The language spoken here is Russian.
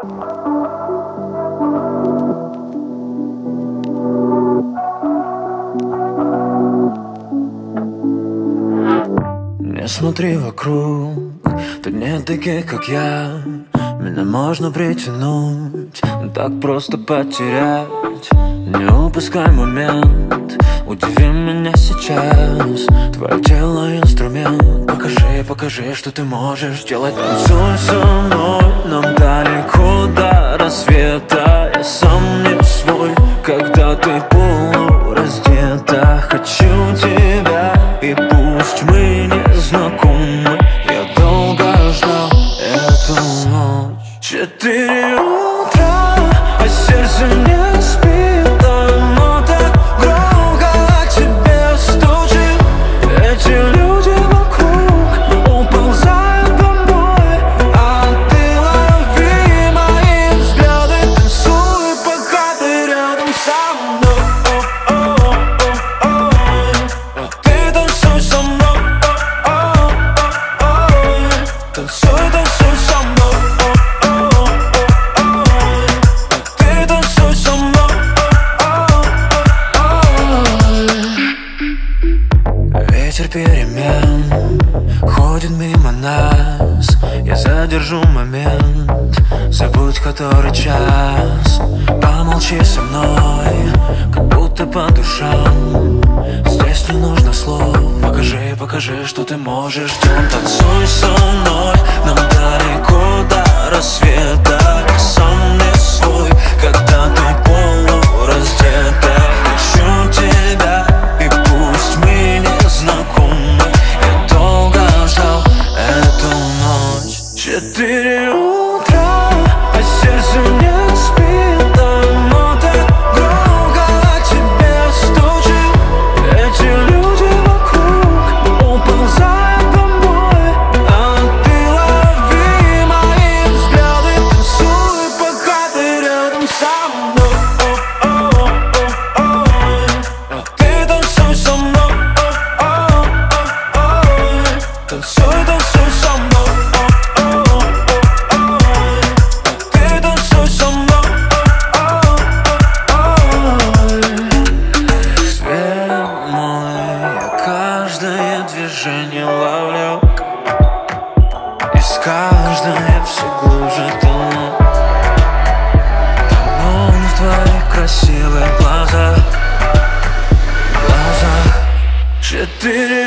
Не смотри вокруг, тут нет таких, как я. Меня можно притянуть, так просто потерять. Не упускай момент, удиви меня сейчас. Твое тело инструмент, покажи, что ты можешь делать. Танцуй со мной, нам далеко до рассвета. Я сам не свой, когда ты полураздета. Хочу тебя, и пусть мы не знакомы, я долго ждал эту ночь. 4 утра, а сердце не спит, оно так громко о тебе стучит. Эти люди вокруг уползают домой, а ты лови мои взгляды, танцуй, пока ты рядом со мной. Ты танцуй со мной, танцуй, танцуй со мной. Ты танцуй со мной. Ветер перемен ходит мимо нас. Я задержу момент, забудь который час. Помолчи со мной, как будто по душам. Здесь не нужно слов, покажи, что ты можешь делать. Танцуй со мной, нам далеко до рассвета. Я сам не свой, когда ты полураздета. Хочу тебя, и пусть мы не знакомы, я долго ждал эту ночь. 4 утра, а сердце не спит, оно так громко о тебе стучит. Эти люди вокруг уползают домой, а ты лови мои взгляды, танцуй, пока ты рядом со мной. Ты танцуй со мной, танцуй, танцуй со мной. Ты танцуй со мной. Свет мой, я каждое движение ловлю, и с каждой я все глубже тону. Тону в твоих красивых глазах. 4